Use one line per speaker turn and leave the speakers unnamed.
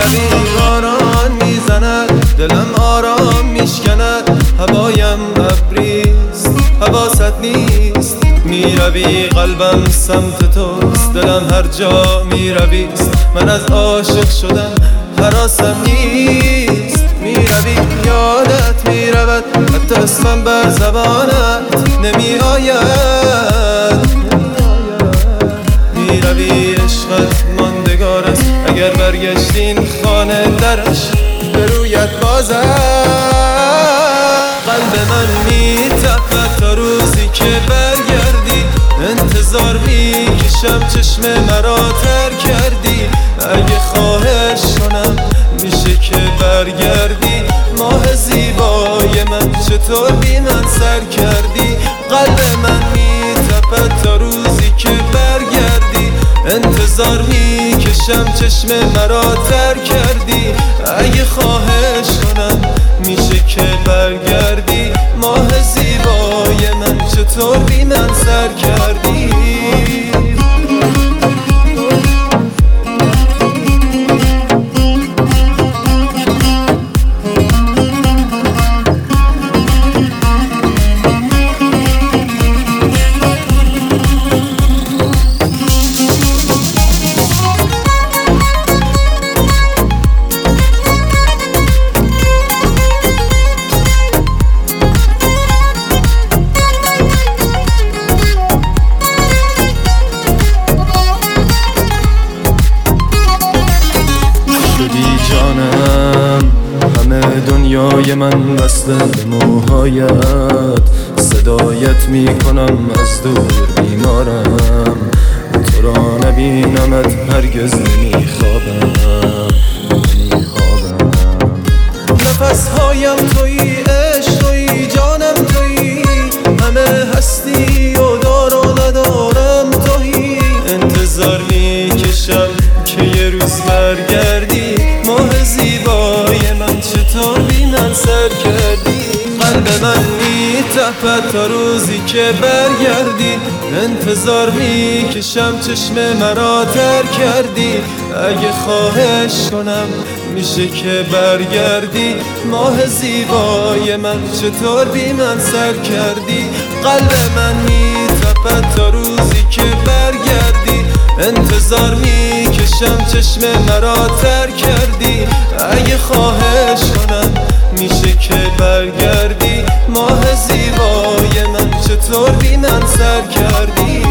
میروی باران میزند دلم آرام میشکند هوایم ابریست حواست نیست میروی قلبم سمت توست دلم هر جا میرویست من از عاشق شدن هراسم نیست میروی یادت میرود حتی اسمم بر زبانت نمی آید میروی عشقت ماندگار است اگر برگشتین خانه درش به رویت بازد قلب من میتپد تا روزی که برگردی انتظار میکشم چشم مرا تر کردی اگه خواهش کنم میشه که برگردی ماه زیبای من چطور بی من سر کردی قلب من میتپد تا روزی که برگردی انتظار میکشم چشم مرا تر کردی اگه خواهش کنم میشه که برگردی ماه زیبای من چطور بی من سر کردی جانم همه دنیای من بسته به موهایت صدایت میکنم از دور بیمارم تو را نبینمت هرگز نمیخوابم نفسهایم تویی عشق تویی جانم تویی همه هستی و دار و ندارم تویی انتظار میکشم که یه روز برگردی ماه زیبای من چطور بی من سر کردی قلب من میتپد تا روزی که برگردی انتظار میکشم چشم مرا تر کردی اگه خواهش کنم میشه که برگردی ماه زیبای من چطور بی من سر کردی قلب من میتپد تا روزی که برگردی انتظار میکشم چشم مرا تر کردی اگه خواهش کنم میشه که برگردی ماه زیبای من چطور بی من سر کردی